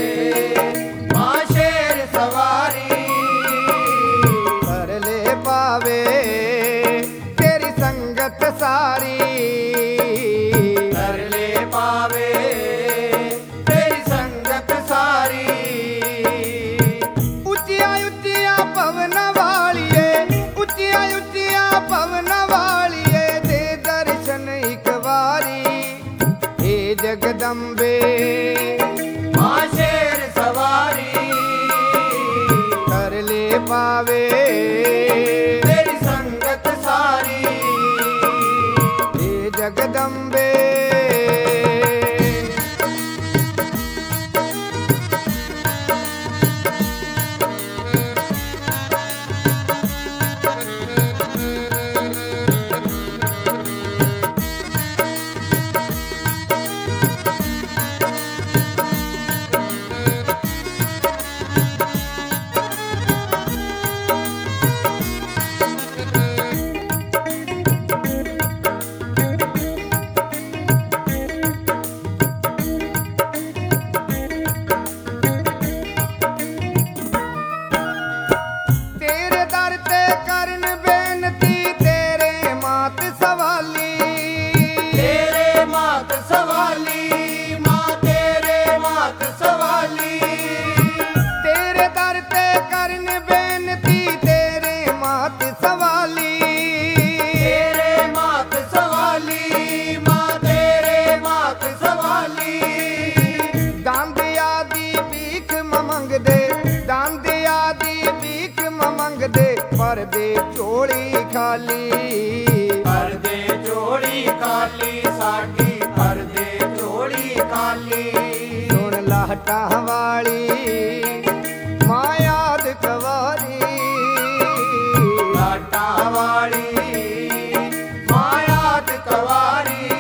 माँ शेर सवारी कर ले पावे तेरी संगत सारी। कर ले पावे तेरी संगत सारी। उचिया उचिया पवन वालिए, उचिया उचिया पवन वालिए, दे दर्शन एक बारी हे जगदम्बे। माँ शेर सवारी कर ले पावे तेरी संगत सारी। हे जगदम्बे। तेरे दर ते करन बेनती तेरे मात सवाली। तेरे मात सवाली माँ तेरे मात सवाली। तेरे दर ते करन बेनती तेरे मात सवाली। तेरे मात सवाली माँ तेरे मात सवाली। दांद आदि भीख मंग दे, दांद आदि भीख मंग दे, पर दे चोली खाली। पर दे चोली खाली साडी पर दे चोली खाली। सुन लाहटा वाली माँ याद कवारी। लाटा वाली माँ याद कवारी।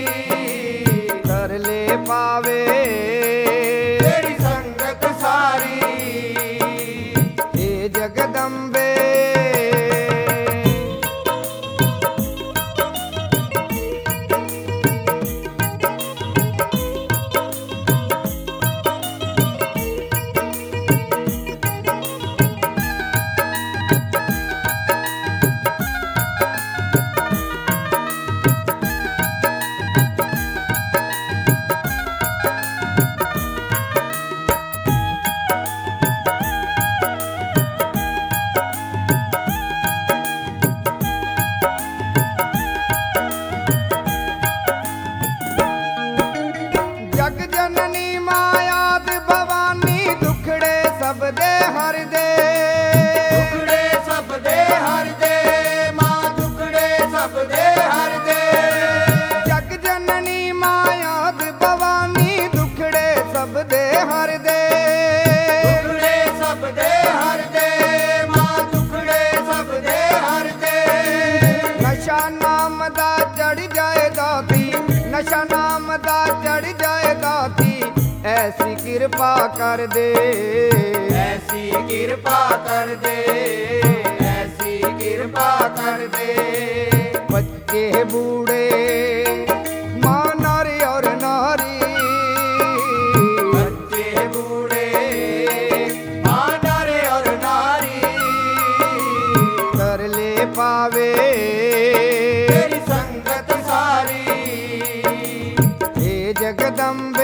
कर ले पावे तेरी संगत सारी। हे जगदम्बे। जग जननी मायाद भवानी दुखड़े सब दे हर दे। दुखड़े सब दे हर दे माँ दुखड़े सब दे हर दे। जग जननी मायाद भवानी दुखड़े सब दे हर दे। दुखड़े सब दे हर दे माँ दुखड़े सब दे हर दे। नशा नाम दा चढ़ जाए दाती, नशा नाम दा चढ़ जाए दाती, ऐसी कृपा कर दे। ऐसी कृपा कर दे ऐसी कृपा कर दे। बच्चे बूढ़े माँ नारी और नारी। बच्चे बूढ़े माँ नारे और नारी। कर ले पावे तेरी संगत सारी। हे जगदम्बे।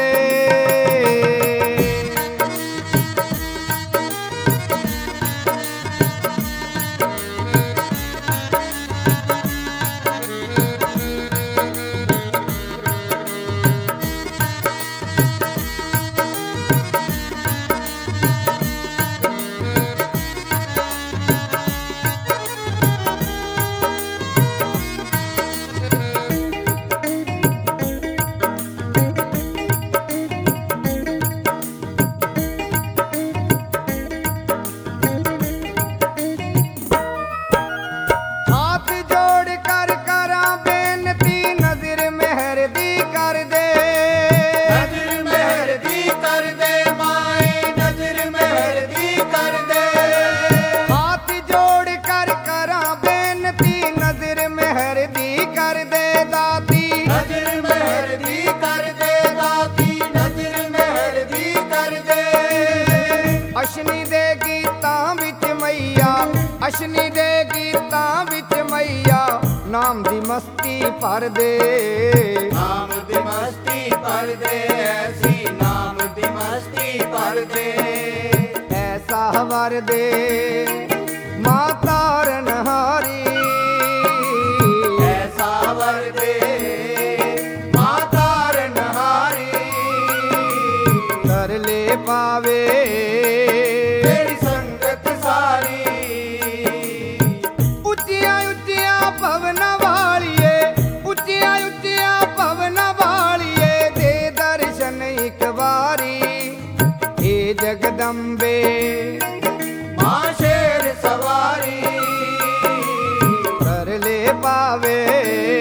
ਅਸ਼ਨੀ ਦੇ ਗੀਤਾਂ ਵਿੱਚ ਮਈਆ, ਅਸ਼ਨੀ ਦੇ ਗੀਤਾਂ ਵਿੱਚ ਮਈਆ ਨਾਮ ਦੀ ਮਸਤੀ ਭਰ ਦੇ। ਨਾਮ ਦੀ ਮਸਤੀ ਭਰ ਦੇ, ਐਸੀ ਨਾਮ ਦੀ ਮਸਤੀ ਭਰ ਦੇ। ਐਸਾ ਵਰ ਦੇ ਮਾਂ ਤਾਰਨਹਾਰੀ, ਐਸਾ ਵਰ ਦੇ ਮਾਂ ਤਾਰਨਹਾਰੀ। ਤਰਲੇ ਪਾਵੇ ਤੇਰੀ ਸੰਗਤ ਸਾਰੀ। ਉੱਚੀਆਂ ਉੱਚੀਆਂ ਭਵਨਾਂ ਵਾਲੀਏ, ਉੱਚੀਆਂ ਉੱਚੀਆਂ ਭਵਨਾਂ ਵਾਲੀਏ ਦੇ ਦਰਸ਼ਨ ਇੱਕ ਵਾਰੀ। ਏ ਜਗਦੰਬੇ ਮਾਂ ਸ਼ੇਰ ਸਵਾਰੀ। ਤਰਲੇ ਪਾਵੇ